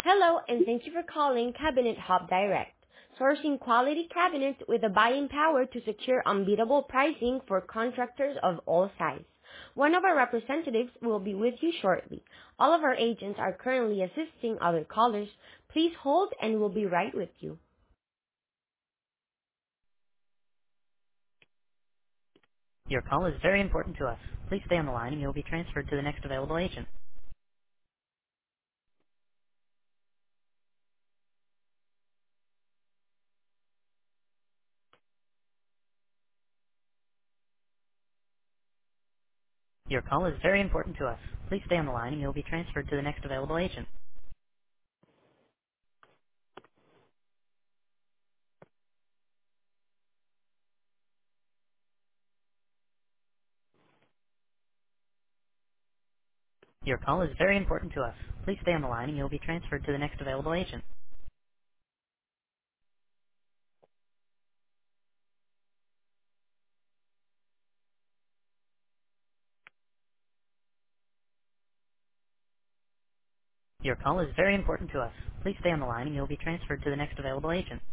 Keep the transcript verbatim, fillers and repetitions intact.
Hello, and thank you for calling Cabinet Hub Direct, sourcing quality cabinets with the buying power to secure unbeatable pricing for contractors of all sizes. One of our representatives will be with you shortly. All of our agents are currently assisting other callers. Please hold and we'll be right with you. Your call is very important to us. Please stay on the line and you'll be transferred to the next available agent. Your call is very important to us. Please stay on the line and you'll be transferred to the next available agent. Your call is very important to us. Please stay on the line and you'll be transferred to the next available agent. Your call is very important to us. Please stay on the line and you'll be transferred to the next available agent. Your call is very important to us. Please stay on the line and you'll be transferred to the next available agent. Your call is very important to us. Please stay on the line and you'll be transferred to the next available agent. Your call is very important to us. Please stay on the line and you'll be transferred to the next available agent.